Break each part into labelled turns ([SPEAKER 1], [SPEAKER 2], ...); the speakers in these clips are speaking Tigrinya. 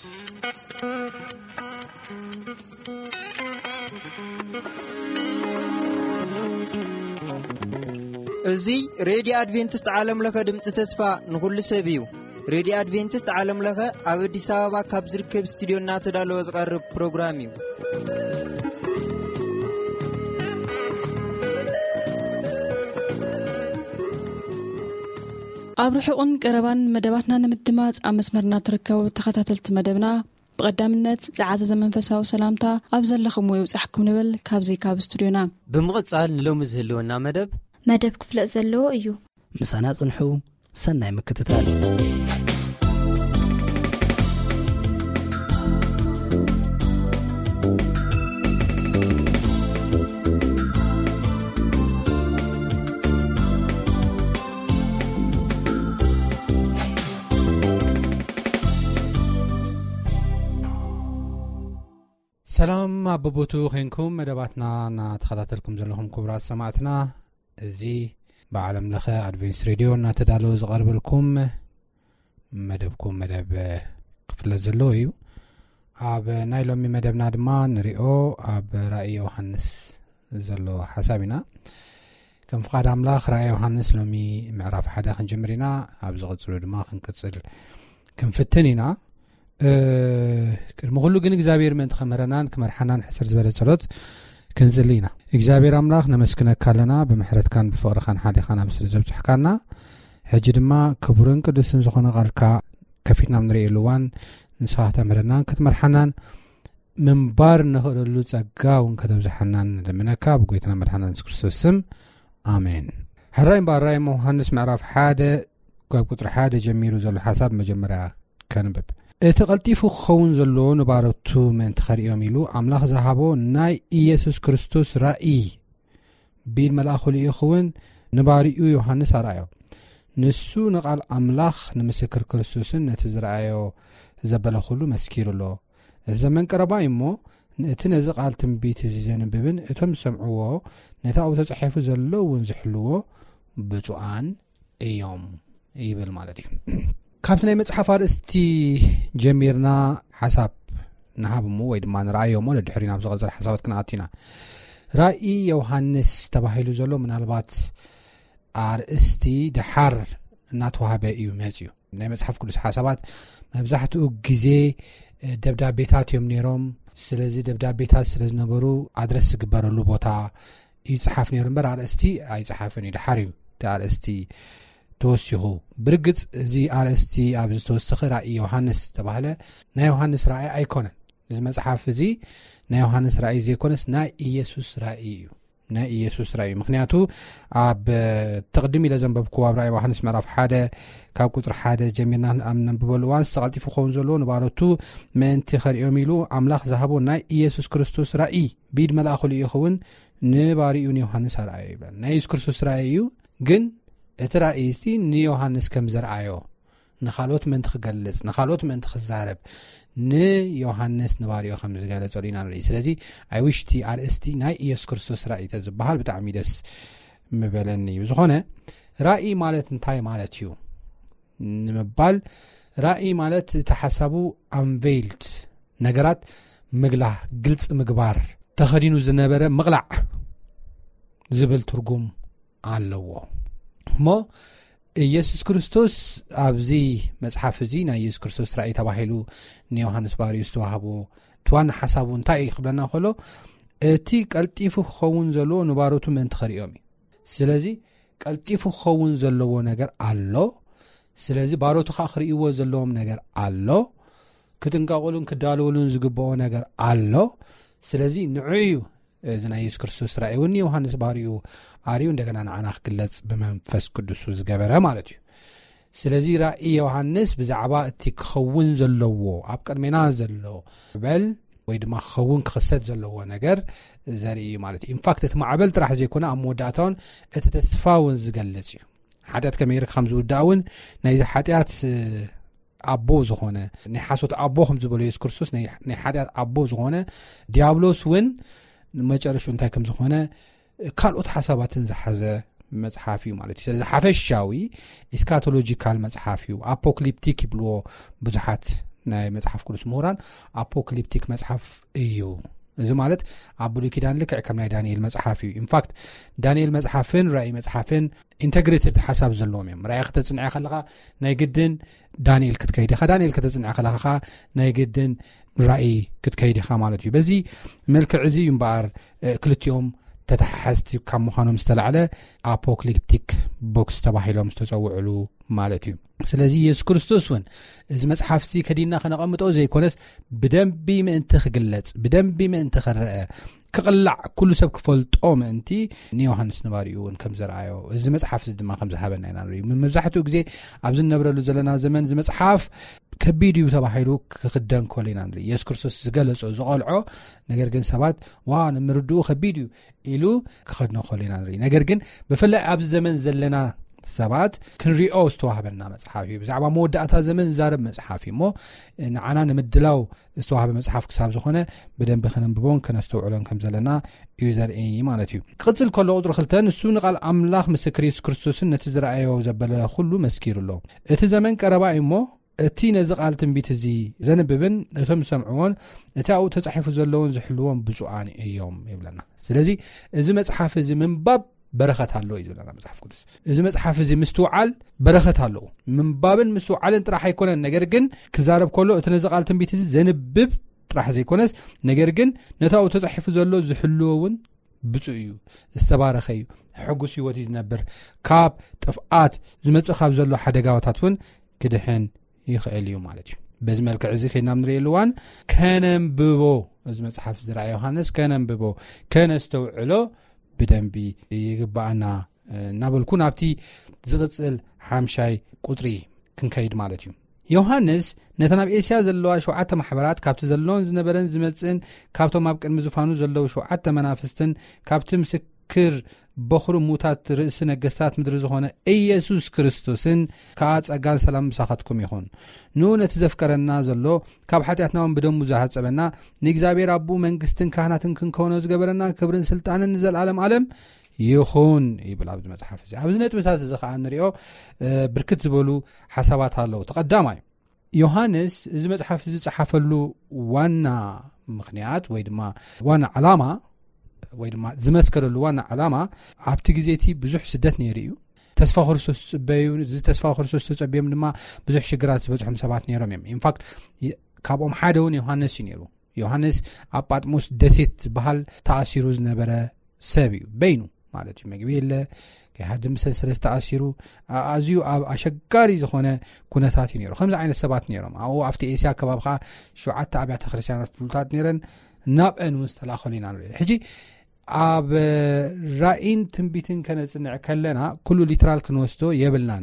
[SPEAKER 1] እዙይ ሬዲዮ አድቬንቲስት ዓለም ለኸ ድምፂ ተስፋ ንኹሉ ሰብ እዩ። ሬዲዮ አድቬንቲስት ዓለም ለኸ ኣብ አዲስ አበባ ካብ ዝርከብ ስቱድዮ እናተዳለወ ዝቐርብ ፕሮግራም እዩ።
[SPEAKER 2] ኣብ ርሑቕን ቀረባን መደባትና ንምድማጽ ኣብ መስመርና ትርከቡ ተኸታተልቲ መደብና ብቐዳምነት ዝዓዘዘ መንፈሳዊ ሰላምታ ኣብ ዘለኹም ይብጻሕኩም ንብል ካብዚ ካብ ስቱድዮና
[SPEAKER 3] ብምቕጻል ንሎሚ ዝህልወና
[SPEAKER 4] መደብ ክፍለጥ ዘለዎ እዩ።
[SPEAKER 5] ምሳና ጽንሑ ሰናይ ምክትታል።
[SPEAKER 6] ሰላም አበቦቱ ኸንኩም መደባትና እናተኸታተልኩም ዘለኹም ክቡራት ሰማዕትና እዚ ብዓለም ለኸ አድቬንስ ሬድዮ እናተዳለወ ዝቐርበልኩም መደብኩም መደብ ክፍለጥ ዘለዎ እዩ። ኣብ ናይ ሎሚ መደብና ድማ ንሪኦ ኣብ ራእይ ዮሃንስ ዘሎ ሓሳብ ኢና። ከም ፍቓድ ኣምላኽ ራእይ ዮሃንስ ሎሚ ምዕራፍ 1 ክንጅምር ኢና። ኣብ ዝቕፅሉ ድማ ክንቅፅል ክንፍትን ኢና። ቅድሚ ኩሉ ግን እግዚአብሔር ምእንቲ ከምህረናን ክመርሓናን ሕፅር ዝበለ ጸሎት ክንጽሊ ኢና። እግዚአብሔር ኣምላኽ ነመስክነካ ኣለና ብምሕረትካን ብፍቕርኻን ሓዲኻን ኣብ ስለ ዘብፅሕካና ሕጂ ድማ ክቡርን ቅዱስን ዝኾነ ቃልካ ከፊትና ንሪእየሉ እዋን ንስኻ ተምህረናን ክትመርሓናን ምንባር ንኽእለሉ ጸጋ እውን ከተብዝሓናን ንልምነካ ብጎይታና መድሓና ኢየሱስ ክርስቶስ ስም ኣሜን። ሕራይ ራእይ ዮሃንስ ምዕራፍ 1 ካብ ቁጥሪ 1 ጀሚሩ ዘሎ ሓሳብ መጀመርያ ከንብብ። እቲ ቀልጢፉ ክኸውን ዘለዎ ንባሮቱ ምእንቲ ኸሪኦም ኢሉ ኣምላኽ ዝሃቦ ናይ ኢየሱስ ክርስቶስ ራእይ ቢል መልኣኹ ልኢኹውን ንባሪኡ ዮሃንስ ኣርኣዮ። ንሱ ንቓል ኣምላኽ ንምስክር ክርስቶስን ነቲ ዝረኣዮ ዘበለኹሉ መስኪሩ ኣሎ። እዚ ዘመን ቀረባ እሞ እቲ ነዚ ቃል ትንቢት እዚ ዘንብብን እቶም ዝሰምዕዎ ነቲ ኣብኡ ተጻሒፉ ዘሎ እውን ዝሕልዎ ብፁዓን እዮም ይብል ማለት እዩ። ካብቲ ናይ መጽሓፍ ኣርእስቲ ጀሚርና ሓሳብ ንሃብሞ ወይ ድማ ንረኣዮሞ ለድሕሪና ኣብ ዝቐፅል ሓሳባት ክንኣቲና። ራእይ ዮሃንስ ተባሂሉ ዘሎ ምናልባት ኣርእስቲ ድሓር እናተዋህበ እዩ መፅዩ። ናይ መጽሓፍ ቅዱስ ሓሳባት መብዛሕትኡ ግዜ ደብዳቤታት እዮም ነይሮም። ስለዚ ደብዳቤታት ስለ ዝነበሩ ኣድረስ ዝግበረሉ ቦታ ይፅሓፍ ነይሩ እምበር ኣርእስቲ ኣይፅሓፍን እዩ። ድሓር እዩ እቲ ኣርእስቲ ተወሲኹ። ብርግጽ እዚ ኣርእስቲ ኣብ ዝተወሰኺ ራእይ ዮሃንስ ተባህለ ናይ ዮሃንስ ራእይ ኣይኮነን። እዚ መጽሓፍ እዚ ናይ ዮሃንስ ራእይ ዘይኮነስ ናይ ኢየሱስ ራእይ እዩ። ናይ ኢየሱስ ራእይ ምክንያቱ ኣብ ተቕድም ኢለ ዘንበብኩ ኣብ ራእይ ዮሃንስ ምዕራፍ 1 ካብ ቁጥሪ 1 ጀሚርና ኣብ ነንብበሉ እዋን ዝተቐልጢፉ ክኸውን ዘለዎ ንባሮቱ ምእንቲ ኸሪኦም ኢሉ ኣምላኽ ዝሃቦ ናይ ኢየሱስ ክርስቶስ ራእይ ቢድ መልኣኹ ልኢኹውን ንባሪኡ ንዮሃንስ ኣርኣዮ ይብለን። ናይ ኢየሱስ ክርስቶስ ራእይ እዩ። ግን እቲ ራእይ እቲ ንዮሃንስ ከም ዘርአዮ ንኻልኦት ምእንቲ ክገልጽ ንኻልኦት ምእንቲ ክዛረብ ንዮሃንስ ንባሪኡ ከም ዝገለጸሉ ኢና ንርኢ። ስለዚ ኣይ ውሽቲ ኣርእስቲ ናይ ኢየሱስ ክርስቶስ ራእይ ተዝበሃል ብጣዕሚ ደስ ምበለኒ እዩ። ዝኾነ ራእይ ማለት እንታይ ማለት እዩ ንምባል ራእይ ማለት እቲ ሓሳቡ ኣንቬይልድ ነገራት ምግላህ ግልጽ ምግባር ተኸዲኑ ዝነበረ ምቕላዕ ዝብል ትርጉም ኣለዎ እሞ ኢየሱስ ክርስቶስ ኣብዚ መጽሓፍ እዚ ናይ ኢየሱስ ክርስቶስ ራእይ ተባሂሉ ንዮሃንስ ባሪኡ ዝተዋህቦ ትዋና ሓሳቡ እንታይ እዩ ክብለና ከሎ እቲ ቀልጢፉ ክኸውን ዘለዎ ንባሮቱ ምእንቲ ኸሪኦም እዩ። ስለዚ ቀልጢፉ ክኸውን ዘለዎ ነገር ኣሎ። ስለዚ ባሮቱ ከዓ ክርእይዎ ዘለዎም ነገር ኣሎ። ክጥንቀቕሉን ክዳልውሉን ዝግብኦ ነገር ኣሎ። ስለዚ ንዕዩ እዚ ናይ ኢየሱስ ክርስቶስ ራእይ እውን ዮሃንስ ባሪኡ ኣርዩ እንደገና ንዓና ክግለጽ ብመንፈስ ቅዱስ ዝገበረ ማለት እዩ። ስለዚ ራእይ ዮሃንስ ብዛዕባ እቲ ክኸውን ዘለዎ ኣብ ቅድሜና ዘሎ በል ወይ ድማ ክኸውን ክኽሰት ዘለዎ ነገር ዘርኢ ማለት እዩ። ኢንፋክት እቲ ማዕበል ጥራሕ ዘይኮነ ኣብ መወዳእታውን እቲ ተስፋ እውን ዝገልጽ እዩ። ሓጢኣት ከመይ ከም ዝውዳእ እውን ናይዚ ሓጢኣት ኣቦ ዝኾነ ናይ ሓሶት ኣቦ ከም ዝበሎ ኢየሱስ ክርስቶስ ናይ ሓጢኣት ኣቦ ዝኾነ ዲያብሎስ እውን መጨረሹ እንታይ ከም ዝኾነ ካልኦት ሓሳባትን ዝሓዘ መጽሓፍ እዩ ማለት እዩ። ስለዚ ሓፈሻዊ ኤስካቶሎጂካል መጽሓፍ እዩ። ኣፖክሊፕቲክ ይብልዎ ብዙሓት ናይ መጽሓፍ ቅዱስ ምሁራን ኣፖካሊፕቲክ መጽሓፍ እዩ እዚ ማለት ኣብ ብሉይ ኪዳን ልክዕ ከም ናይ ዳንኤል መጽሓፍ እዩ ኢንፋክት ዳንኤል መጽሓፍን ራእይ መጽሓፍን ኢንተግሬትድ ሓሳብ ዘለዎም እዮም ራእይ ከተጽንዐ ከለኻ ናይ ግድን ዳንኤል ክትከይድ ኢኻ ዳንኤል ከተጽንዐ ከለኻ ናይ ግድን ራእይ ክትከይድ ኢኻ ማለት እዩ በዚ መልክዕ እዚ እምበኣር ክልቲኦም ተተሓሓዝቲ ካብ ምዃኖም ዝተላዕለ ኣፖካሊፕቲክ ቦክስ ተባሂሎም ዝተፀውዕሉ ማለት እዩ ስለዚ ኢየሱስ ክርስቶስ እውን እዚ መጽሓፍ እዚ ከዲና ከነቐምጦ ዘይኮነስ ብደንቢ ምእንቲ ክግለጽ ብደንቢ ምእንቲ ክርአ ክቕላዕ ኩሉ ሰብ ክፈልጦ ምእንቲ ንዮሃንስ ነባሪኡ እውን ከም ዘርአዮ እዚ መጽሓፍ እዚ ድማ ከም ዝሃበና ኢና ንሪኢ መብዛሕትኡ ግዜ ኣብዚ ንነብረሉ ዘለና ዘመን እዚ መጽሓፍ ከቢድ እዩ ተባሂሉ ክክደን ኮሎ ኢና ንሪኢ ኢየሱስ ክርስቶስ ዝገለጾ ዝቐልዖ ነገር ግን ሰባት ዋ ንምርድኡ ከቢድ እዩ ኢሉ ክኸድኖ ኮሎ ኢና ንሪኢ ነገር ግን ብፍላይ ኣብዚ ዘመን ዘለና ሰባት ክንሪኦ ዝተዋህበና መጽሓፍ እዩ ብዛዕባ መወዳእታ ዘመን ዝዛረብ መጽሓፍ እዩ እሞ ንዓና ንምድላው ዝተዋህበ መጽሓፍ ክሳብ ዝኾነ ብደንቢ ከነንብቦን ከነስተውዕሎን ከም ዘለና እዩ ዘርኢ ማለት እዩ ክቕፅል ከሎ ቁጥሪ 2 ንሱ ንቓል ኣምላኽ ምስክር ኢየሱስ ክርስቶስን ነቲ ዝረኣዮ ዘበለ ኩሉ መስኪሩ ኣሎ እቲ ዘመን ቀረባ እዩ እሞ እቲ ነዚ ቃል ትንቢት እዚ ዘንብብን እቶም ሰምዕዎን እቲ ኣብኡ ተጻሒፉ ዘለውን ዝሕልዎን ብፁዓን እዮም ይብለና ስለዚ እዚ መጽሓፍ እዚ ምንባብ በረኸት ኣሎ እዩ ዝብለና መጽሓፍ ቅዱስ እዚ መጽሓፍ እዚ ምስትውዓል በረኸት ኣሎ ምንባብን ምስትውዓልን ጥራሕ ኣይኮነን ነገር ግን ክዛረብ ከሎ እቲ ነዚ ቃል ትንቢት እዚ ዘንብብ ጥራሕ ዘይኮነስ ነገር ግን ነቲ ኣብኡ ተጻሒፉ ዘሎ ዝሕልዎውን ብፁዕ እዩ ዝተባረኸ እዩ ሕጉስ ህይወት እዩ ዝነብር ካብ ጥፍኣት ዝመጽእ ካብ ዘሎ ሓደጋታት እውን ክድሕን ይኽእል እዩ ማለት እዩ በዚ መልክዕ እዚ ከይድና ንሪኦ ኣለዋን ከነንብቦ እዚ መጽሓፍ ዝረኣየ ዮሃንስ ከነንብቦ ከነስተውዕሎ ብደንቢ ይግባአና እናበልኩ ናብቲ ዝቕፅል 5 ቁጥሪ ክንከይድ ማለት እዩ ዮሃንስ ነተን ኣብ ኤስያ ዘለዋ 7 ማሕበራት ካብቲ ዘለዎን ዝነበረን ዝመፅእን ካብቶም ኣብ ቅድሚ ዝፋኑ ዘለዉ 7 መናፍስትን ካብቲ ምስክር በኽሩ ሙታት ርእሲ ነገስታት ምድሪ ዝኾነ ኢየሱስ ክርስቶስን ከዓ ጸጋን ሰላም ምሳኻትኩም ይኹን ንኡ ነቲ ዘፍቀረና ዘሎ ካብ ሓጢኣትናውን ብደሙ ዝሓፀበና ንእግዚኣብሔር ኣቦ መንግስትን ካህናትን ክንከውኖ ዝገበረና ክብርን ስልጣንን ንዘለዓለም ዓለም ይኹን ይብል ኣብዚ መጽሓፍ እዚ ኣብዚ ነጥብታት እዚ ከዓ ንሪኦ ብርክት ዝበሉ ሓሳባት ኣለዉ ተቐዳማይ ዮሃንስ እዚ መጽሓፍ እዚ ዝጸሓፈሉ ዋና ምኽንያት ወይ ድማ ዋና ዓላማ ወይ ድማ ዝመስከረሉ ዋና ዓላማ ኣብቲ ግዜቲ ብዙሕ ስደት ነይሩ እዩ ተስፋ ክርስቶስ ጽበዩ እዚ ተስፋ ክርስቶስ ተጸብዮም ድማ ብዙሕ ሽግራት ዝበጽሖም ሰባት ነይሮም እዮም ኢንፋክት ካብኦም ሓደ እውን ዮሃንስ እዩ ነይሩ ዮሃንስ ኣብ ጳጥሞስ ደሴት ዝበሃል ተኣሲሩ ዝነበረ ሰብ እዩ በይኑ ማለት እዩ መግቢ የለ ከሃድም ሰንሰለት ተኣሲሩ ኣዝዩ ኣብ ኣሸጋሪ ዝኾነ ኩነታት እዩ ነይሩ ከምዚ ዓይነት ሰባት ነይሮም ኣብኡ ኣብቲ ኤስያ ከባቢ ከዓ 7 ኣብያተ ክርስቲያናት ፍሉጣት ነይረን ናብአን እውን ዝተላኸሉ ኢና ንሪኢ ሕጂ ኣብ ራእይን ትንቢትን ከነጽንዕ ከለና ኩሉ ሊትራል ክንወስዶ የብልናን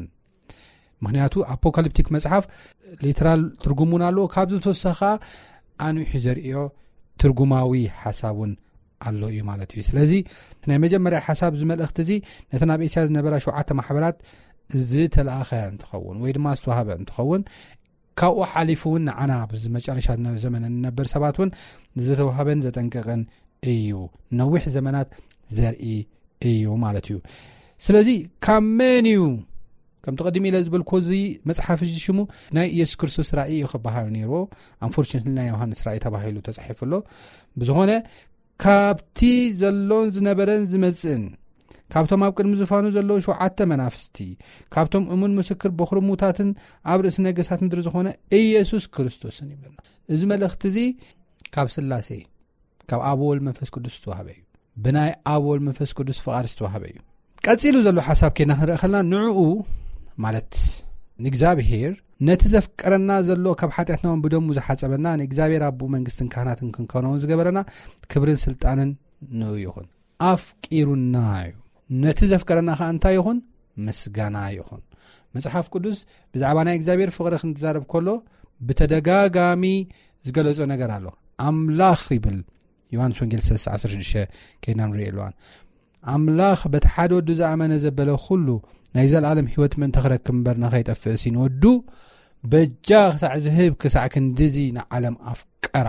[SPEAKER 6] ምክንያቱ ኣፖካሊፕቲክ መጽሓፍ ሊትራል ትርጉሙን ኣለዎ ካብዚ ተወሳኺ ኣንዊሑ ዘርእዮ ትርጉማዊ ሓሳቡን ኣሎ እዩ ማለት እዩ ስለዚ ናይ መጀመርያ ሓሳብ ዝመልእኽቲ እዚ ነተን ኣብ ኤስያ ዝነበራ 7 ማሕበራት ዝተለኣኸ እንትኸውን ወይ ድማ ዝተዋህበ እንትኸውን ካብኡ ሓሊፉ እውን ንዓና ብዚ መጨረሻ ዘመን እንነብር ሰባት እውን ዝተዋህበን ዘጠንቀቐን እዩ ነዊሕ ዘመናት ዘርኢ እዩ ማለት እዩ ስለዚ ካብ መን እዩ ከም ተቐዲሚ ኢለ ዝበልኮ እዚ መጽሓፍ እዚ ሽሙ ናይ ኢየሱስ ክርስቶስ ራእይ እዩ ክበሃል ነይርዎ አንፎርቹኔትሊ ናይ ዮሃንስ ራእይ ተባሂሉ ተጻሒፉሎ ብዝኾነ ካብቲ ዘሎን ዝነበረን ዝመጽእን ካብቶም ኣብ ቅድሚ ዝፋኑ ዘለዉ 7 መናፍስቲ ካብቶም እሙን ምስክር በኽሪ ሙታትን ኣብ ርእሲ ነገስታት ምድሪ ዝኾነ ኢየሱስ ክርስቶስን ይብለና እዚ መልእኽቲ እዚ ካብ ስላሴ ካብ ኣብ ወልድ መንፈስ ቅዱስ ዝተዋህበ እዩ ብናይ ኣብ ወልድ መንፈስ ቅዱስ ፍቓድ ዝተዋህበ እዩ ቀፂሉ ዘሎ ሓሳብ ከና ክንርኢ ከለና ንዕኡ ማለት ንእግዚኣብሔር ነቲ ዘፍቀረና ዘሎ ካብ ሓጢኣትናውን ብደሙ ዝሓፀበና ንእግዚኣብሔር ኣቦ መንግስትን ካህናትን ክንከውኖውን ዝገበረና ክብርን ስልጣንን ንኡ ይኹን ኣፍቂሩና እዩ ነቲ ዘፍቀረና ከዓ እንታይ ይኹን ምስጋና ይኹን መጽሓፍ ቅዱስ ብዛዕባ ናይ እግዚኣብሔር ፍቕሪ ክንዛረብ ከሎ ብተደጋጋሚ ዝገለጾ ነገር ኣሎ ኣምላኽ ይብል ዮሃንስ ወንጌል 3:16 ከይና ንሪኦ ኣለዋን ኣምላኽ በቲ ሓደ ወዱ ዝኣመነ ዘበለ ኩሉ ናይ ዘለዓለም ህይወት ምእንቲ ክረክብ እምበር ንኸይጠፍእ ሲን ወዱ በጃ ክሳዕ ዝህብ ክሳዕ ክንዲዚ ንዓለም ኣፍቀራ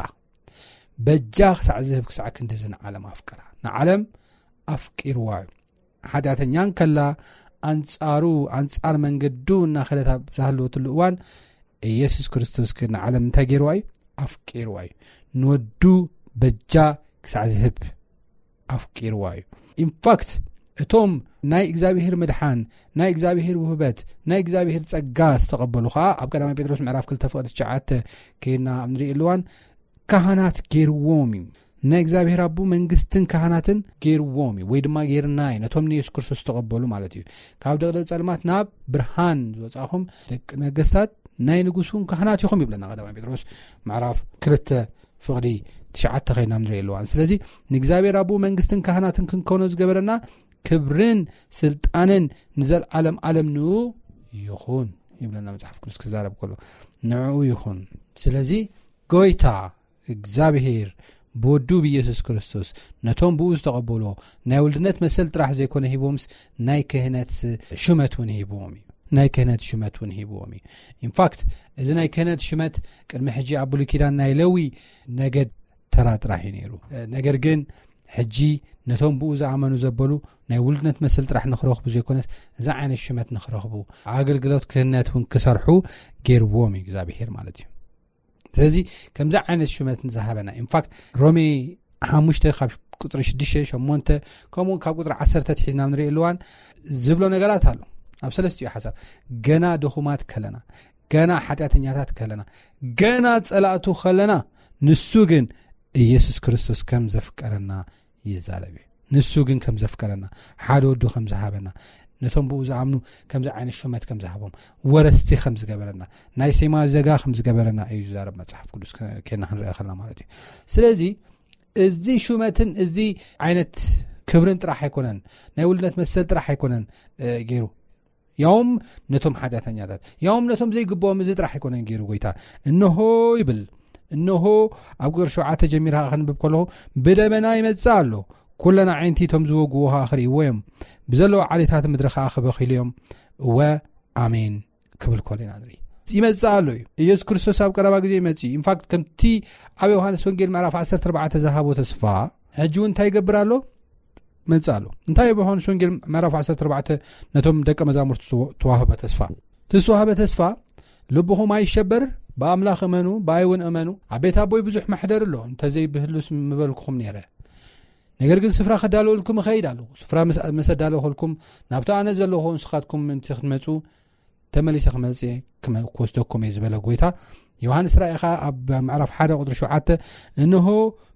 [SPEAKER 6] በጃ ክሳዕ ዝህብ ክሳዕ ክንዲዚ ንዓለም ኣፍቀራ ንዓለም ኣፍቂርዋ እዩ ሓጢኣተኛን ከላ ኣንጻር መንገዱ እናኸደት ዝሃለወትሉ እዋን ኢየሱስ ክርስቶስ ንዓለም እንታይ ገይርዋ እዩ ኣፍቂርዋ እዩ ንወዱ በጃ ክሳዕ ዝህብ ኣፍቂርዋ እዩ ኢንፋክት እቶም ናይ እግዚኣብሔር መድሓን ናይ እግዚኣብሔር ውህበት ናይ እግዚኣብሔር ጸጋ ዝተቐበሉ ከዓ ኣብ ቀዳማይ ጴጥሮስ ምዕራፍ 2:9 ከይና ንርኢ ኣለዋን ካህናት ገይርዎም እዩ ናይ እግዚአብሔር አቡ መንግስትን ካህናትን ገይርዎም ወይ ድማ ገይርና ነቶም ኢየሱስ ክርስቶስ ተቀበሉ ማለት እዩ ካብ ደገ ጸልማት ናብ ብርሃን ዝወጻኹም ደቂ ነገስታት ናይ ንጉሱን ካህናት ይኹም ይብለና ቀዳማይ ጴጥሮስ ምዕራፍ 2:9 ከይና ንርኢ ኣለዋን ስለዚ ንእግዚአብሔር አቡ መንግስትን ካህናትን ክንኮኑ ዝገበረና ክብርን ስልጣንን ንዘለዓለም ዓለም ንኡ ይኹን ይብለና መጽሐፍ ቅዱስ ክዛረብ ከሎ ንኡ ይኹን ስለዚ ጎይታ እግዚአብሔር በወዱ ኢየሱስ ክርስቶስ ነቶም ብኡ ዝተቀበሉ ናይ ውልድነት መሰል ጥራሕ ዘይኮነ ሂቦምስ ናይ ክህነት ሽመት ውን ሂቦም ናይ ክህነት ሽመት ውን ሂቦም ኢንፋክት እዚ ናይ ክህነት ሽመት ቅድሚ ሕጂ ኣብ ብሉይ ኪዳን ናይ ሌዊ ነገድ ተራ ጥራሕ እዩ ነይሩ ነገር ግን ሕጂ ነቶም ብኡ ዝኣመኑ ዘበሉ ናይ ውልድነት መሰል ጥራሕ ንኽረኽቡ ዘይኮነስ እዚ ዓይነት ሽመት ንኽረኽቡ ኣገልግሎት ክህነት ውን ክሰርሑ ገይርዎም እግዚአብሔር ማለት እዩ ስለዚ ከምዛ ዓይነት ሽመት ንዝሃበና ኢንፋክት ሮሜ 5 ካብ ቁጥሪ 6-8 ከምኡ ካብ ቁጥሪ 10 ትሒዝና ንርኢ ኣለዋን ዝብሎ ነገራት ኣሎ ኣብ ሰለስቲኡ ሓሳብ ገና ድኹማት ከለና ገና ሓጢአተኛታት ከለና ገና ጸላእቱ ከለና ንሱ ግን ኢየሱስ ክርስቶስ ከም ዘፍቀረና ይዛረብ ንሱ ግን ከም ዘፍቀረና ሓደ ወዱ ከም ዝሃበና ነቶም ብኡ ዝኣምኑ ከምዚ ዓይነት ሽመት ከም ዝሃቦም ወረስቲ ከም ዝገበረና ናይ ሴማ ዘጋ ከም ዝገበረና እዩ ዝዛረብ መጽሐፍ ቅዱስ ከና ክንርአ ከለና ማለት እዩ ስለዚ እዚ ሽመትን እዚ ዓይነት ክብርን ጥራሕ ኣይኮነን ናይ ውልድነት መሰል ጥራሕ ኣይኮነን ገይሩ ያውም ነቶም ሓጢአተኛታት ያውም ነቶም ዘይግባኦም እዚ ጥራሕ ኣይኮነን ገይሩ ጎይታ እንሆ ይብል እንሆ ኣብ ቁጥሪ 7 ጀሚራ ክንብብ ከለኹ ብደመና ይመጽእ ኣሎ ኩለና ዓይንቲቶም ዝወግኡሃ ክርእይዎም ብዘለዎ ዓሌታት ምድሪ ከዓ ክበኺልዮም ወአሜን ክብል ኮለና ንርኢ ይመጽእ ኣሎ እዩ ኢየሱስ ክርስቶስ ኣብ ቀረባ ግዜ ይመጽእ ኢንፋክት ከምቲ ኣብ ዮሐንስ ወንጌል ምዕራፍ 14 ዝሃቦ ተስፋ ሕጂ እውን እንታይ ይገብር ኣሎ መጽእ ኣሎ እንታይ ኣብ ዮሐንስ ወንጌል ምዕራፍ 14 ነቶም ደቀ መዛሙርቱ ተዋህበ ተስፋ ልብኹም ኣይሸበር በአምላኽ እመኑ ባይውን እመኑ ኣብ ቤት ኣቦይ ብዙሕ ማሕደር ኣሎ እንተዘይ ብህሉስ ምበልኩኹም ነይረ ነገር ግን ስፍራ ከዳለወልኩም እኸይድ ኣለኹ ስፍራ መሰዳለወልኩም ናብቲ ኣነ ዘለኹ ንስኻትኩም እንትመጹ ተመሊሰ ክመጽእ ክወስደኩም እየ ዝበለ ጎይታ ዮሐንስ ራእይኻ ኣብ ምዕራፍ 1 ቁጥሪ 7 እንሆ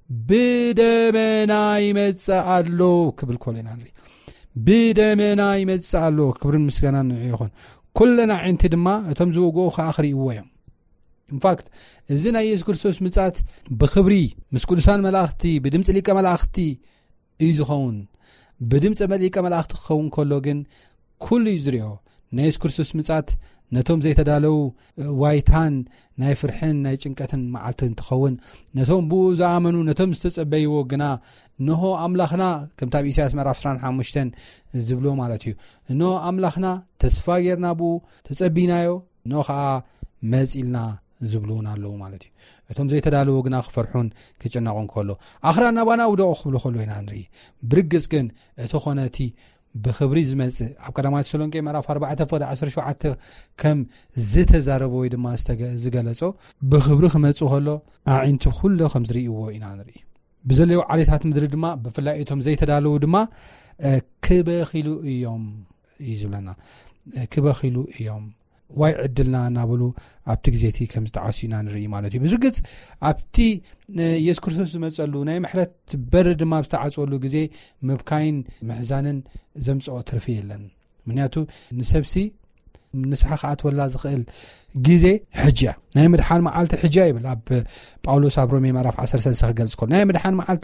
[SPEAKER 6] ብደመና ይመጽእ ኣሎ ክብል ኮለና ንርኢ ብደመና ይመጽእ ኣሎ ክብርን ምስጋናን ንዑ ይኹን ኩለና ዓይንቲ ድማ እቶም ዝወግኡ ከዓ ክርእይዎ እዮም ኢንፋክት እዚ ናይ ኢየሱስ ክርስቶስ ምጽኣት ብክብሪ ምስ ቅዱሳን መላእኽቲ ብድምፂ ሊቀ መላእኽቲ እዩ ዝኸውን ብድምፂ ሊቀ መላእኽቲ ክኸውን ከሎ ግን ኩሉ እዩ ዝርኦ ናይ ኢየሱስ ክርስቶስ ምጽኣት ነቶም ዘይተዳለው ዋይታን ናይ ፍርሕን ናይ ጭንቀትን መዓልትን ትኸውን ነቶም ብኡ ዝኣመኑ ነቶም ዝተጸበይዎ ግና እንሆ ኣምላኽና ከምታ ኣብ ኢሳይያስ ምዕራፍ 25 ዝብሎ ማለት እዩ እንሆ ኣምላኽና ተስፋ ጌርና ብኡ ተጸቢናዮ እንሆ ከዓ መጺልና ዝብሉን ኣለዉ ማለት እዩ እቶም ዘይተዳለዎ ግና ክፈርሑን ክጭነቁን ከሎ ኣኽራና ባና ውደቑ ክብሉ ከሎ ኢና ንርኢ ብርግጽ ግን እቲ ኾነቲ ብክብሪ ዝመጽእ ኣብ ቀዳማይ ተሰሎንቄ ምዕራፍ 4:17 ከም ዝተዛረበ ወይ ድማ ዝገለጾ ብክብሪ ክመጽእ ከሎ ኣዒንቲ ኩሉ ከም ዝርእይዎ ኢና ንርኢ ብዘለዩ ዓሌታት ምድሪ ድማ ብፍላይ እቶም ዘይተዳለዉ ድማ ክበኺሉ እዮም እዩ ዝብለና ክበኺሉ እዮም ዋይ ዕድልና እናበሉ ኣብቲ ግዜቲ ከም ዝተዓሲና ንርኢ ማለት እዩ ብዝግጽ ኣብቲ ኢየሱስ ክርስቶስ ዝመጸሉ ናይ ምሕረት በር ድማ ዝተዓጽወሉ ግዜ ምብካይን ምሕዛንን ዘምጽኦ ትርፊ የለን ምክንያቱ ንሰብሲ ንስሓ ከኣትወላ ዝኽእል ግዜ ሕጅያ ናይ ምድሓን መዓልቲ ሕጅያ ይብል ኣብ ጳውሎስ ኣብ ሮሜ ምዕራፍ 13 ክገልጽ ከሎ ናይ ምድሓን መዓልቲ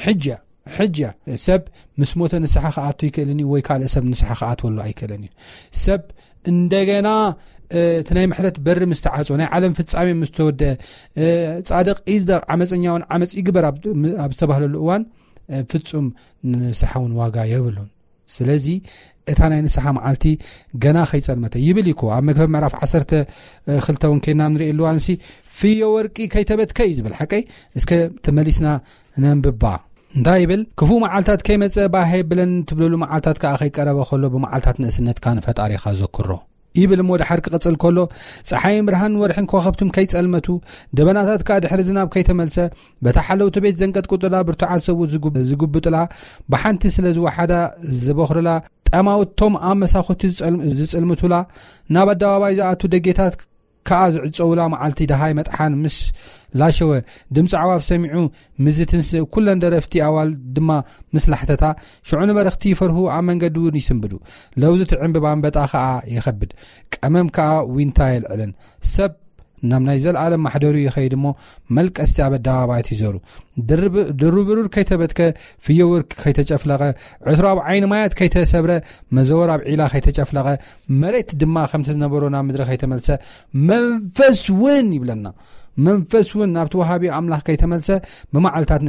[SPEAKER 6] ሕጅያ ሰብ ምስ ሞተ ንስሓ ከኣቱ ይክእልኒ ወይ ካልእ ሰብ ንስሓ ከኣትወሉ ኣይክእልን እዩ ሰብ እንደገና እቲ ናይ ምሕረት በሪ ምስተዓጽኦ ናይ ዓለም ፍጻሜ ምስተወድአ ጻድቕ ይዝደቕ ዓመፀኛውን ዓመፅ ይግበር ኣብ ዝተባህለሉ እዋን ፍጹም ንስሓውን ዋጋ የብሉን ስለዚ እታ ናይ ንስሓ መዓልቲ ገና ከይጸልመተ ይብል ይኮ ኣብ መክብብ ምዕራፍ 12 ከይና ንርኢ ኣለዋንሲ ፍዮ ወርቂ ከይተበትከ እዩ ዝብል ሓቀይ እስከ ተመሊስና ነንብባ እንታይ ይብል ክፉ መዓልታት ከይመጸ ባህ ብለን ትብለሉ መዓልታት ከዓ ከይቀረበ ከሎ ብመዓልታት ንእስነት ካን ፈጣሪኻ ዘክሮ ይብል ሞ ድሓር ክቅጽል ከሎ ፀሓይን ብርሃን ወርሕን ከዋኸብቱን ከይጸልመቱ ደበናታት ከዓ ድሕሪ ዝናብ ከይተመልሰ በታ ሓለውቲ ቤት ዘንቀጥቅጡላ ብርቱዓት ሰብኡት ዝጉብጥላ ብሓንቲ ስለ ዝወሓዳ ዝበኽርላ ጠማውቶም ኣብ መሳኹቲ ዝጽልምቱላ ናብ ኣደባባይ ዝኣቱ ደጌታት ከዓ ዝዕፀውላ መዓልቲ ደሃይ መጥሓን ምስ ላሸወ ድምፂ ዓዋፍ ሰሚዑ ምዝትንስእ ኩለን ደረፍቲ ኣዋል ድማ ምስ ላሕተታ ሽዑ በረኽቲ ይፈርሁ ኣብ መንገዲ እውን ይስንብዱ ለውዝ ትዕምብባ አንበጣ ከዓ ይኸብድ ቀመም ከዓ ዊንታ የልዕልን ሰብ ናብ ናይ ዘለዓለም ማሕደሩ ይኸይድ እሞ መልቀስቲ ኣብ ኣደባባይት ይዘሩ ድሩብሩር ከይተበትከ ፍየውርክ ከይተጨፍለቐ ዕትሮ ኣብ ዓይኒ ማያት ከይተሰብረ መዘወር ኣብ ዒላ ከይተጨፍለቐ መሬት ድማ ከምቲ ዝነበሮ ናብ ምድሪ ከይተመልሰ መንፈስ እውን ይብለና መንፈስ እውን ናብቲ ወሃቢ ኣምላኽ ከይተመልሰ ብመዓልታት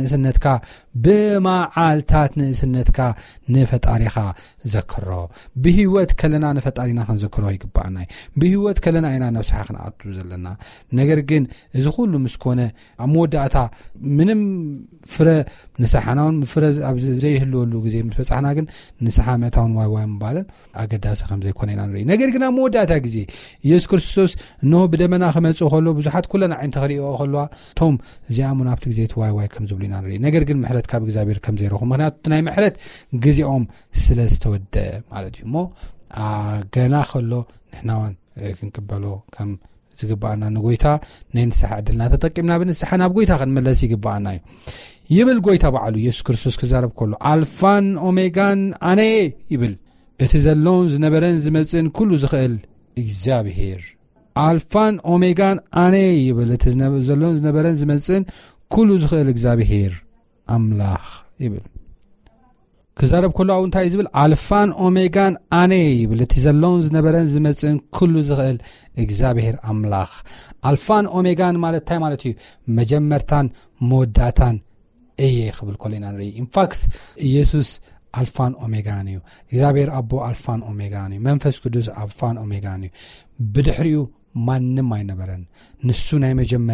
[SPEAKER 6] ንእስነትካ ንፈጣሪኻ ዘክሮ ብህይወት ከለና ንፈጣሪና ክንዘክሮ ይግባአና ብህይወት ከለና ኢና ነብስሓ ክንኣቱ ዘለና ነገር ግን እዚ ኩሉ ምስ ኮነ ኣብ መወዳእታ ምንም ፍረ ንስሓናውን ፍረ ኣብ ዘይህልወሉ ግዜ ምስ በፃሕና ግን ንስሓ መታውን ዋይ ምባልን ኣገዳሲ ከም ዘይኮነ ኢና ንርኢ ነገር ግን ኣብ መወዳእታ ግዜ ኢየሱስ ክርስቶስ እንሆ ብደመና ክመጽእ ከሎ ብዙሓት ኩለን ዓይን ተኸሪኦ ከለዋ ቶም እዚኣሙን ኣብቲ ግዜ ዋይ ከም ዝብሉ ኢና ንርኢ ነገር ግን ምሕረት ካብ እግዚኣብሔር ከም ዘይረኹ ምክንያቱ ናይ ምሕረት ግዜኦም ስለ ዝተወደአ ማለት እዩ እሞ ገና ከሎ ንሕናዋን ክንቅበሎ ከም ዝግባአና ንጎይታ ናይ ንስሓ ዕድልና ተጠቂምና ብንስሓ ናብ ጎይታ ክንመለስ ይግባአና እዩ ይብል ጎይታ በዓሉ ኢየሱስ ክርስቶስ ክዛረብ ከሎ ኣልፋን ኦሜጋን ኣነ ይብል እቲ ዘሎን ዝነበረን ዝመጽእን ኩሉ ዝኽእል እግዚአብሔር ኣልፋን ኦሜጋን ኣነ ይብል እቲ ዘሎን ዝነበረን ዝመጽእን ኩሉ ዝኽእል እግዚአብሔር ኣምላኽ ይብል ክዛረብ ከሎ ኣብ እንታይ ዝብል ኣልፋን ኦሜጋን ኣነ ይብል እቲ ዘሎን ዝነበረን ዝመጽእን ኩሉ ዝኽእል እግዚአብሔር ኣምላኽ ኣልፋን ኦሜጋን ማለት እንታይ ማለት እዩ መጀመርታን መወዳእታን እየ ክብል ኮለና ንርኢ ኢንፋክት ኢየሱስ ኣልፋን ኦሜጋን እዩ እግዚአብሔር ኣቦ ኣልፋን ኦሜጋን እዩ መንፈስ ቅዱስ ኣልፋን ኦሜጋን እዩ ብድሕሪኡ ማንም ኣይነበረን ንሱ ናይ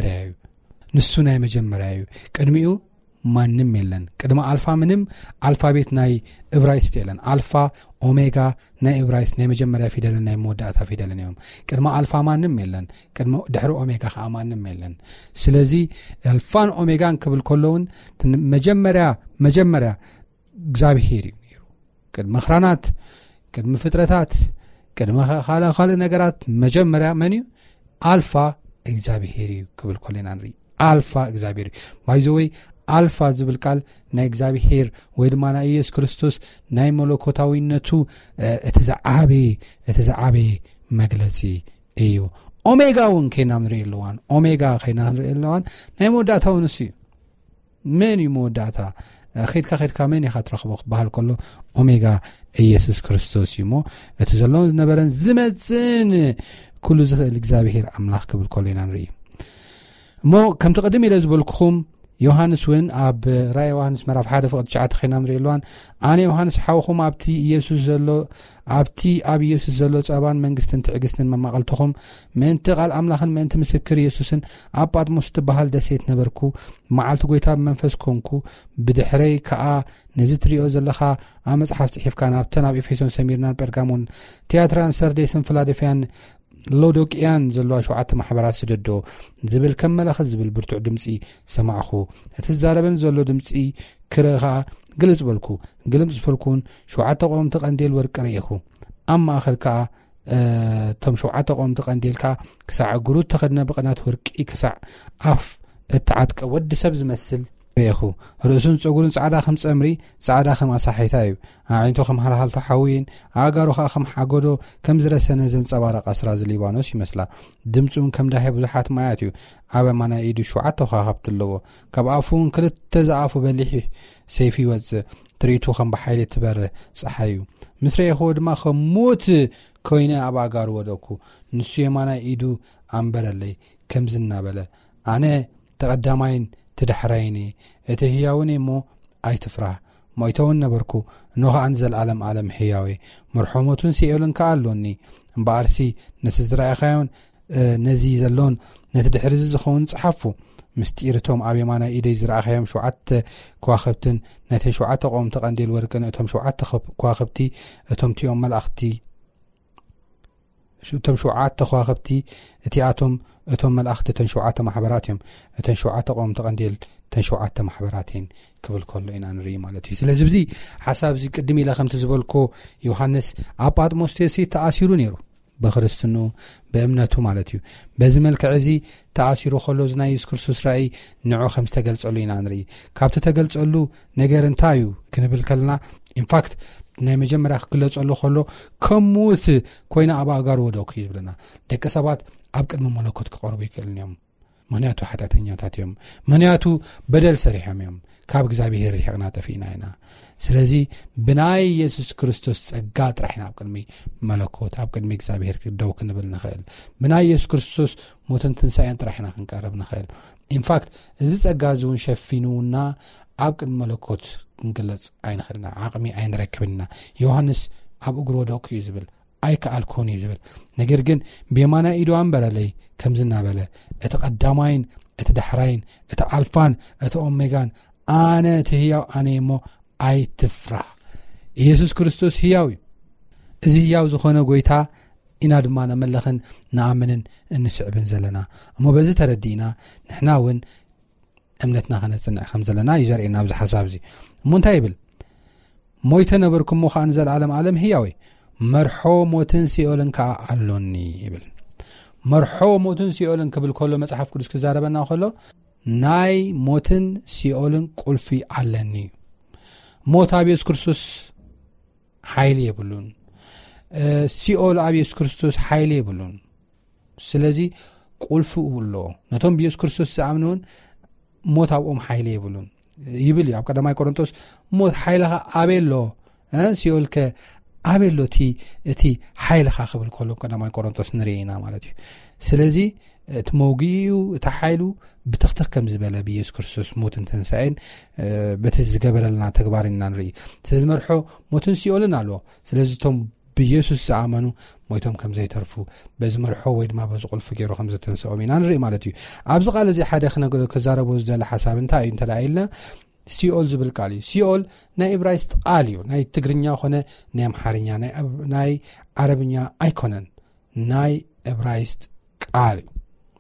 [SPEAKER 6] መጀመርያ እዩ ቅድሚኡ ማንም የለን ቅድሚ ኣልፋ ምንም ኣልፋቤት ናይ ዕብራይስጥ የለን ኣልፋ ኦሜጋ ናይ ዕብራይስጥ ናይ መጀመርያ ፊደልን ናይ መወዳእታ ፊደልን እዮም ቅድሚ ኣልፋ ማንም የለን ቅድሚ ድሕሪ ኦሜጋ ከዓ ማንም የለን ስለዚ ኣልፋን ኦሜጋን ክብል ከሎውን መጀመርያ እግዚአብሔር እዩ ነይሩ ቅድሚ ኽራናት ቅድሚ ፍጥረታት ቅድሚ ካልእ ነገራት መጀመርያ መን እዩ ኣልፋ እግዚአብሔር እዩ ክብል ኮለና ንርኢ ኣልፋ እግዚአብሔር እዩ ባይዘወይ ኣልፋ ዝብል ቃል ናይ እግዚአብሔር ወይ ድማ ናይ ኢየሱስ ክርስቶስ ናይ መለኮታዊነቱ እቲ ዝዓበየ መግለጺ እዩ ኦሜጋ እውን ከይና ንርኢ ኣለዋን ናይ መወዳእታ እውን እዩ መን እዩ መወዳእታ ኸድካ መን ኢኻ ትረኽቦ ክበሃል ከሎ ኦሜጋ ኢየሱስ ክርስቶስ እዩ ሞ እቲ ዘሎን ዝነበረን ዝመጽእን ኩሉ ዝኽእል እግዚአብሔር ኣምላኽ ክብል ከሎ ኢና ንርኢ እሞ ከምቲ ቅድም ኢለ ዝበልኩኹም ዮሃንስ እውን ኣብ ራእይ ዮሃንስ ምዕራፍ 1:9 ኸይና ንርኢ ኣለዋን ኣነ ዮሃንስ ሓውኹም ኣብቲ ኣብ ኢየሱስ ዘሎ ጸባን መንግስትን ትዕግስትን መማቐልትኹም ምእንቲ ቃል ኣምላኽን ምእንቲ ምስክር ኢየሱስን ኣብ ጳጥሞስ ትበሃል ደሴት ነበርኩ መዓልቲ ጎይታ ብመንፈስ ኮንኩ ብድሕረይ ከዓ ነዚ ትሪኦ ዘለኻ ኣብ መጽሓፍ ጽሒፍካ ናብተን ኣብ ኤፌሶን ሰሚርናን ጴርጋሞን ቲያትራን ሰርዴስን ፊላዴልፊያን ሎዶቅያን ዘለዋ 7 ማሕበራት ስደዶ ዝብል ከም መለኸት ዝብል ብርቱዕ ድምፂ ሰማዕኹ እቲ ዛረበን ዘሎ ድምፂ ክረኻ ግልጽ በልኩን 7 ቆምቲ ቀንዴል ወርቂ ርኢኹ ኣብ ማእኸል ከዓ እቶም 7 ቆምቲ ቀንዴልካ ክሳዕ እግሩ ተኸድነ ብቕናት ወርቂ ክሳዕ ኣፍ እተዓጥቀ ወዲ ሰብ ዝመስል ርኢኹ ርእሱን ፀጉሩን ጻዕዳ ከም ጸምሪ ጻዕዳ ከም ኣሳሒታ እዩ ኣዒንቱ ከም ሃልሃልታ ሓዊን ኣጋሩ ከዓ ከም ሓጎዶ ከም ዝረሰነ ዘንጸባረቕ ኣስራዝ ሊባኖስ ይመስላ ድምፁን ከም ዳሄ ብዙሓት ማያት እዩ ኣብ የማናይ ኢዱ 7 ከዋኽብቲ ኣለዎ ካብ ኣፉን 2 ዝኣፉ በሊሕ ሰይፊ ይወፅእ ትርኢቱ ከም ብሓይሊ ትበርህ ፀሓይ እዩ ምስ ረኢኽዎ ድማ ከም ሞት ኮይነ ኣብ ኣጋሩ ወደኩ ንሱ የማናይ ኢዱ ኣንበረለይ ከም ዝናበለ ኣነ ተቐዳማይን ትድሕራይኒ እቲ ህያውን እሞ ኣይትፍራህ ሞይተውን ነበርኩ እንሆ ኣን ዘለዓለም ዓለም ህያዌ መርሖሞቱን ሲኤልን ከዓ ኣሎኒ እምበኣርሲ ነቲ ዝረኣኻዮን ነዚ ዘሎን ነቲ ድሕሪ ዝኸውን ጽሓፉ ምስጢርቶም ኣብ የማናይ ኢደይ ዝረኣኻዮም 7 ከዋኽብትን ነቲ 7 ቆምቲ ቀንዴል ወርቅን እቶም 7 ከዋኽብቲ እቶም ቲኦም መላእኽቲ እቶም 7 ተኸዋኽብቲ እቶም መላእኽቲ እተን 7 ማሕበራት እዮም እተን 7 ቆሞም ተቐንዲል እተን 7 ማሕበራትን ክብል ከሎ ኢና ንርኢ ማለት እዩ ስለዚ እዚ ሓሳብ እዚ ቅድም ኢለ ከምቲ ዝበልኮ ዮሃንስ ኣብ ጳጥሞስ ተኣሲሩ ነይሩ በክርስቲኑ በእምነቱ ማለት እዩ በዚ መልክዕ እዚ ተኣሲሩ ከሎ ናይ ኢየሱስ ክርስቶስ ራእይ ንዑ ከም ዝተገልጸሉ ኢና ንርኢ ካብቲ ተገልጸሉ ነገር እንታይ እዩ ክንብል ከለና ኢንፋክት ናይ መጀመርያ ክግለጸሉ ከሎ ከሙት ኮይና ኣብ ኣጋር ወደኩ ይብለና ደቂ ሰባት ኣብ ቅድሚ መለኮት ክቐርቡ ይክእሉን እዮም ምክንያቱ ሓጢአተኛታት እዮም ምክንያቱ በደል ሰሪሖም እዮም ካብ እግዚአብሔር ርሒቕና ጠፊእና ኢና ስለዚ ብናይ ኢየሱስ ክርስቶስ ጸጋ ጥራሕና ኣብ ቅድሚ መለኮት ኣብ ቅድሚ እግዚአብሔር ደው ክንብል ንኽእል ብናይ ኢየሱስ ክርስቶስ ሞትን ትንሳኤን ጥራሕና ክንቀርብ ንኽእል ኢንፋክት እዚ ጸጋ እውን ሸፊኑና ኣብ ቅድሚ መለኮት ክንግለጽ ኣይንኽእልና ዓቕሚ ኣይንረክብና ዮሃንስ ኣብ እግሩ ወደኩ እዩ ዝብል ኣይከኣልኮን እዩ ዝብል ነገር ግን ብየማና ኢዱ አንበረለይ ከም ዝናበለ እቲ ቀዳማይን እቲ ዳሕራይን እቲ ኣልፋን እቲ ኦሜጋን ኣነ እቲ ህያው ኣነ እሞ ኣይትፍራህ ኢየሱስ ክርስቶስ ህያው እዩ እዚ ህያው ዝኾነ ጎይታ ኢና ድማ ነመለኽን ንኣምንን እንስዕብን ዘለና እሞ በዚ ተረዲእና ንሕና እውን እምነትና ከነጽንዕ ከም ዘለና እዩ ዘርእየና ኣብዚ ሓሳብ እዚ እሞ እንታይ ይብል ሞይተ ነበርኩሞ ከዓ ንዘለዓለም ዓለም ህያው መርሖ ሞትን ሲኦልን ከዓ ኣሎኒ ይብል መርሖ ሞትን ሲኦልን ክብል ከሎ መጽሓፍ ቅዱስ ክዛረበና ከሎ ናይ ሞትን ሲኦልን ቁልፊ ኣለኒ ሞት ኣብ ኢየሱስ ክርስቶስ ሓይሊ የብሉን ሲኦል ኣብ ኢየሱስ ክርስቶስ ሓይሊ የብሉን ስለዚ ቁልፊ ብሎ ነቶም ብኢየሱስ ክርስቶስ ዝኣምኑን ሞት ኣብኦም ሓይሊ የብሉን ይብል ኣብ ቀዳማይ ቆሮንቶስ ሞት ሓይልኻ ኣበሎ ሲኦል ከ ኣበሎ እቲ ሓይልኻ ክብል ከሎ ቀዳማይ ቆሮንቶስ ንርኢና ማለት እዩ ስለዚ እቲ መውጊኡ እቲ ሓይሉ ብትኽትኽ ከም ዝበለ ብኢየሱስ ክርስቶስ ሞትን ትንሳኤን በቲ ዝገበረልና ተግባር ኢና ንርኢ ስለዚ መርሖ ሞትን ሲኦልን ኣለዎ ስለዚ እቶም ብኢየሱስ ዝኣመኑ ሞይቶም ከም ዘይተርፉ በዚ መርሖ ወይ ድማ በዚ ቁልፊ ገይሩ ከም ዝተንስኦም ኢና ንርኢ ማለት እዩ ኣብዚ ቃል እዚ ሓደ ክዛረቦ ዝደለ ሓሳብ እንታይ እዩ እንተላኢልና ሲኦል ዝብል ቃል እዩ ሲኦል ናይ ዕብራይስጥ ቃል እዩ ናይ ትግርኛ ኮነ ናይ ኣምሓርኛ ናይ ዓረብኛ ኣይኮነን ናይ ዕብራይስጥ ቃል እዩ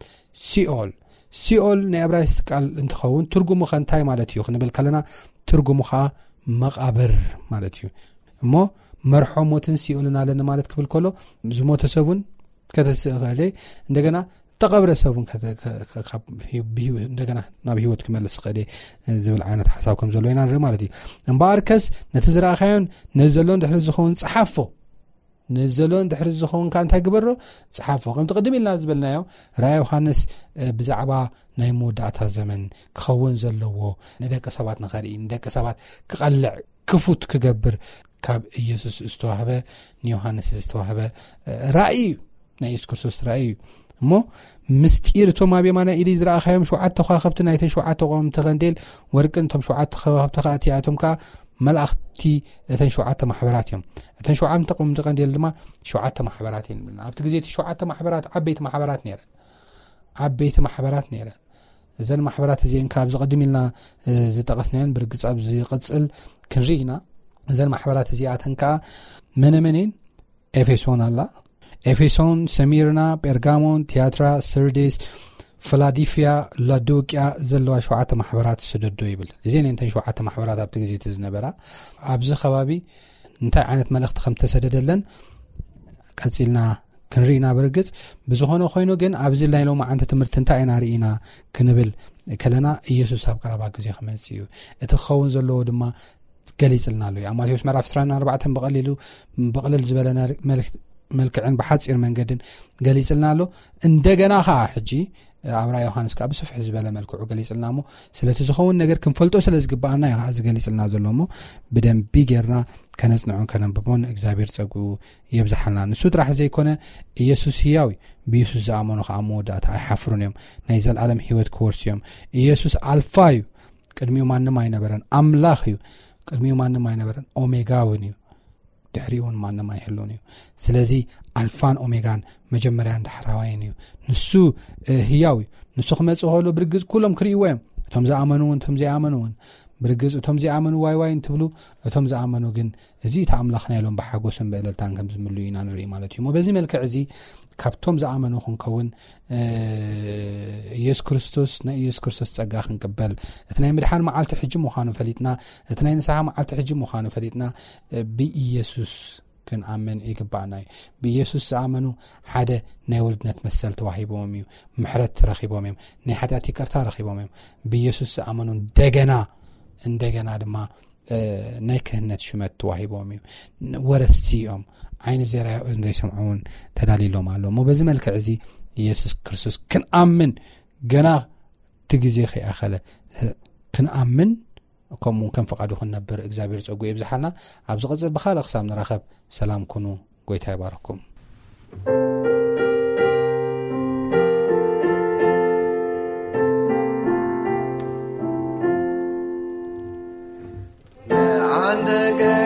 [SPEAKER 6] ሲኦል ናይ ዕብራይስጥ ቃል እንትኸውን ትርጉሙ ከ እንታይ ማለት እዩ ክንብል ከለና ትርጉሙ ከዓ መቃብር ማለት እዩ እሞ መርሖ ሞትን ሲኦልን ኣለኒ ማለት ክብል ከሎ ዝሞተ ሰቡን ከተስእኸለ እንደገና ተቀብረ ሰቡን እንደገና ናብ ህይወት ክመለስ ኸደ ዝብል ዓይነት ሓሳብ ከም ዘሎ ኢና ንርኢ ማለት እዩ እምበኣርከስ ነቲ ዝረኣኻዮን ነዘሎን ድሕሪ ዝኸውን ጽሓፎ ነዘሎን ድሕሪ ዝኸውን ካ እንታይ ግበሮ ጽሓፎ ከምቲ ቅድም ኢልና ዝበልናዮ ራእይ ዮሃንስ ብዛዕባ ናይ መወዳእታ ዘመን ክኸውን ዘለዎ ንደቂ ሰባት ንኸርኢ ንደቂ ሰባት ክቐልዕ ክፉት ክገብር ካብ ኢየሱስ ዝተዋህበ ንዮሃንስ ዝተዋህበ ራእይ ናይ ኢየሱስ ክርስቶስ ራእይ እሞ ምስጢር እቶም ኣብ የማና ኢሊ ዝረኣኻዮም 7 ተኸዋኽብቲ ናይተን 7 ቆሞም ተቐንዲል ወርቅን እቶም 7 ተኸዋኽብቲ ከዓ እቲኣቶም ከዓ መላእኽቲ እተን 7 ማሕበራት እዮም እተን 7 ቆሞም ተቐንዲል ድማ 7 ማሕበራት እዮም ኣብቲ ግዜ እቲ 7 ማሕበራት ዓበይቲ ማሕበራት ነይረን እዘን ማሕበራት እዚአን ካብ ዝቐድም ኢልና ዝጠቐስናየን ብርግጽ ኣብ ዝቕጽል ክንርኢ ኢና እዘን ማሕበራት እዚኣተን ከዓ መነመኔን ኤፌሶን ኣላ ኤፌሶን ሰሚርና ጴርጋሞን ቲያትራ ሰርዴስ ፊላዴልፊያ ላዶቅያ ዘለዋ 7 ማሕበራት ስደዶ ይብል እዚአን እንተን 7 ማሕበራት ኣብቲ ግዜ ዝነበራ ኣብዚ ከባቢ እንታይ ዓይነት መልእኽቲ ከም ተሰደደለን ቀፂልና ክንሪኢና ብርግጽ ብዝኾነ ኮይኑ ግን ኣብዚ ላይ ሎም ዓንተ ትምህርቲ እንታይ ኢና ርኢና ክንብል ከለና ኢየሱስ ኣብ ቀረባ ግዜ ክመጽእ እዩ እቲ ክኸውን ዘለዎ ድማ ገሊጽልና ኣሎ ኣብ ማቴዎስ ምዕራፍ 24 በቐለል ዝበለ መልክዕን ብሓፂር መንገድን ገሊጽልና ኣሎ እንደገና ከዓ ሕጂ ኣብ ራእይ ዮሃንስ ከዓ ብስፍሕ ዝበለ መልክዑ ገሊጽልና ሞ ስለቲ ዝኸውን ነገር ክንፈልጦ ስለ ዝግባአና እዩ ዝገሊጽልና ዘሎ ሞ ብደንቢ ጌርና ከነጽንዖን ከነንብቦን እግዚአብሔር ጸጉኡ የብዛሓልና ንሱ ጥራሕ ዘይኮነ ኢየሱስ ህያው ብኢየሱስ ዝኣመኑ ከዓ መወዳእታ ኣይሓፍሩን እዮም ናይ ዘለዓለም ህይወት ክወርሱ እዮም ኢየሱስ ኣልፋ እዩ ቅድሚኡ ማንም ኣይነበረን ኣምላኽ እዩ ቅድሚኡ ማንም ኣይነበረን ኦሜጋ እውን እዩ ድሕሪውን ማንም ኣይህሉን እዩ ስለዚ ኣልፋን ኦሜጋን መጀመርያን ዳሕራዋይን እዩ ንሱ ህያው እዩ ንሱ ክመጽእ ከሎ ብርግጽ ኩሎም ክርእይዎ እዮም እቶም ዝኣመኑውን እቶም ዘይኣመኑውን ብርግጽ እቶም ዘይኣመኑ ዋይ እንትብሉ እቶም ዝኣመኑ ግን እዚ ተኣምላኽና ኢሎም ብሓጎስን ብዕለልታን ከም ዝምሉ ኢና ንርኢ ማለት እዩ። በዚ መልክዕ እዚ ካብቶም ዝኣመኑ ክንከውን ኢየሱስ ክርስቶስ ናይ ኢየሱስ ክርስቶስ ጸጋ ክንቅበል እቲ ናይ ምድሓን መዓልቲ ሕጂ ምዃኑ ፈሊጥና እቲ ናይ ንስሓ መዓልቲ ሕጂ ምዃኑ ፈሊጥና ብኢየሱስ ክንኣምን ይግባእና እዩ። ብኢየሱስ ዝኣመኑ ሓደ ናይ ወልድነት መሰል ተዋሂቦም እዩ። ምሕረት ረኺቦም እዮም። ናይ ሓጢኣት ይቅርታ ረኺቦም እዮም። ብኢየሱስ ዝኣመኑ እንደገና ድማ ናይ ክህነት ሽመት ተዋሂቦም እዩ። ወረስቲኦም ዓይኒ ዘራዩ ዘይሰምዑውን ተዳሊሎም ኣሎ። በዚ መልክዕ እዚ ኢየሱስ ክርስቶስ ክንኣምን ገና ትግዜ ኸይኣኸለ ክንኣምን ከምኡ ከም ፈቃዱ ክንነብር እግዚአብሔር ጸጉ ይብዛሓልና። ኣብ ዝቕጽል ብኻልእ ክሳብ ንራኸብ ሰላም ኩኑ። ጎይታ ይባረኩም።
[SPEAKER 7] እንደገና